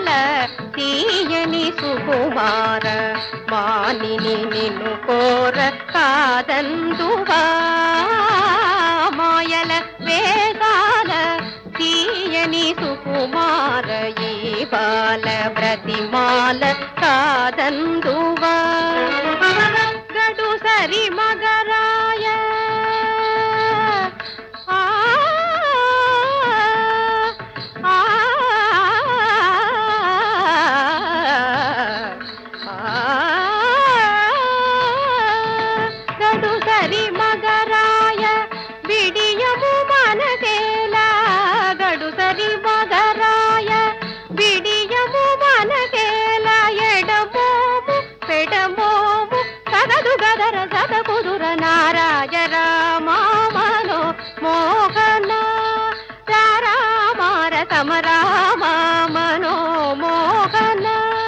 విశాల తీయని సుకుమార మానిని నిన్ను కోర కాదందువా మాయల వేదాల తీయని సుకుమార ఈ బాల ప్రతిమాల కాదందువా గడు సరి మగరాయ గడు సరి మగరాయ విడియము మనదేలా గడు సరి మగరాయ విడియము మనదేలా ఎడమోము పెడమోము సగదు గదర సదకుదుర నారాజ రామో మోహన రామార సమరామ మనో మోహన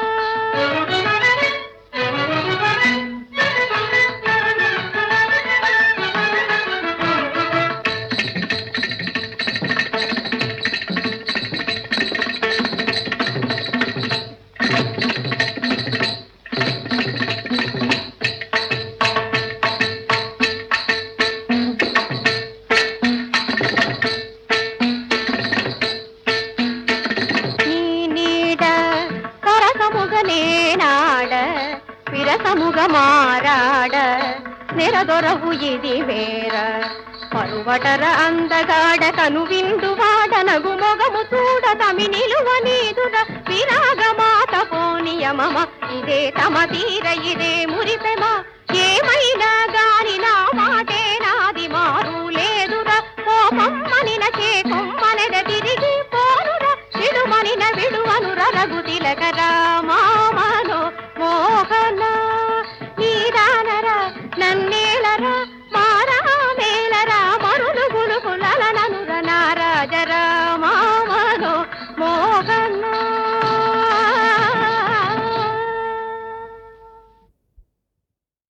విరసముగ మారాడ నెరదొరవు ఇది వేర పరువటర అందగాడ కను విందువాడ నగు మొగము చూడ తమి నిలువ నీదుర విరాగమాత పోనియమమ ఇదే తమ తీర ఇదే మురిపెమ ఏమైనా గాని నా మాటే నాది మారు లేదుర కోపమ్మనిన చేకొమ్మనెద తిరిగి పోనుర విడుమనిన విడువనుర రఘు తిలక రామా